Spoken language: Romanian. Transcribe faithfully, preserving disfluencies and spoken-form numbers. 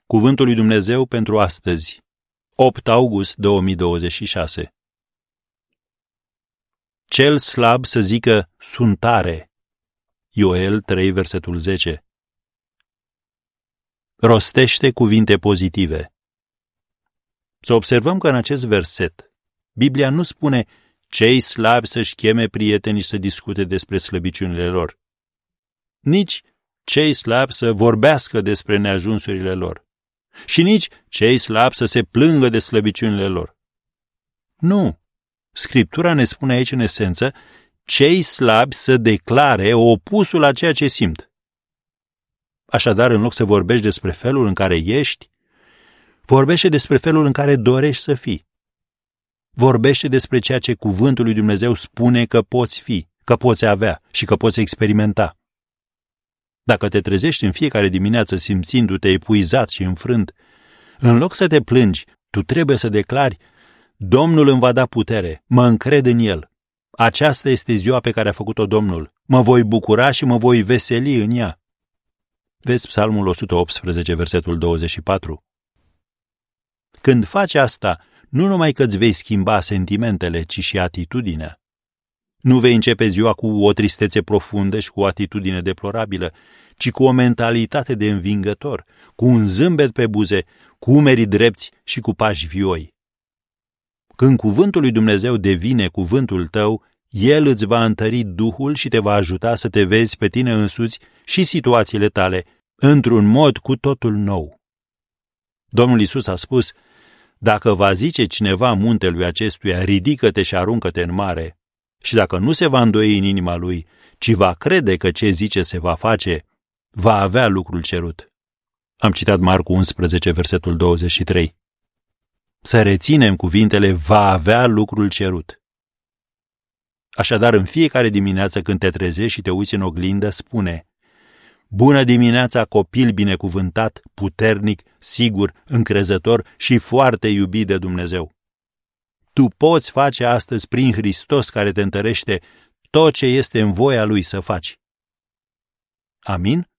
Cuvântul lui Dumnezeu pentru astăzi, opt august două mii douăzeci și șase. Cel slab să zică sunt tare. Ioel trei, versetul zece. Rostește cuvinte pozitive. Să observăm că în acest verset, Biblia nu spune cei slabi să-și cheme prietenii să discute despre slăbiciunile lor. Nici cei slabi să vorbească despre neajunsurile lor. Și nici cei slabi să se plângă de slăbiciunile lor. Nu. Scriptura ne spune aici în esență, cei slabi să declare opusul a ceea ce simt. Așadar, în loc să vorbești despre felul în care ești, vorbește despre felul în care dorești să fii. Vorbește despre ceea ce cuvântul lui Dumnezeu spune că poți fi, că poți avea și că poți experimenta. Dacă te trezești în fiecare dimineață simțindu-te epuizat și înfrânt, în loc să te plângi, tu trebuie să declari, Domnul îmi va da putere, mă încred în El. Aceasta este ziua pe care a făcut-o Domnul. Mă voi bucura și mă voi veseli în ea. Vezi Psalmul o sută optsprezece, versetul douăzeci și patru. Când faci asta, nu numai că îți vei schimba sentimentele, ci și atitudinea. Nu vei începe ziua cu o tristețe profundă și cu o atitudine deplorabilă, ci cu o mentalitate de învingător, cu un zâmbet pe buze, cu umerii drepți și cu pași vioi. Când cuvântul lui Dumnezeu devine cuvântul tău, El îți va întări Duhul și te va ajuta să te vezi pe tine însuți și situațiile tale într-un mod cu totul nou. Domnul Iisus a spus, dacă va zice cineva muntelui acestuia, ridică-te și aruncă-te în mare, și dacă nu se va îndoi în inima lui, ci va crede că ce zice se va face, va avea lucrul cerut. Am citat Marcu unsprezece, versetul douăzeci și trei. Să reținem cuvintele va avea lucrul cerut. Așadar, în fiecare dimineață când te trezești și te uiți în oglindă, spune, bună dimineața, copil binecuvântat, puternic, sigur, încrezător și foarte iubit de Dumnezeu. Tu poți face astăzi prin Hristos care te întărește tot ce este în voia Lui să faci. Amin?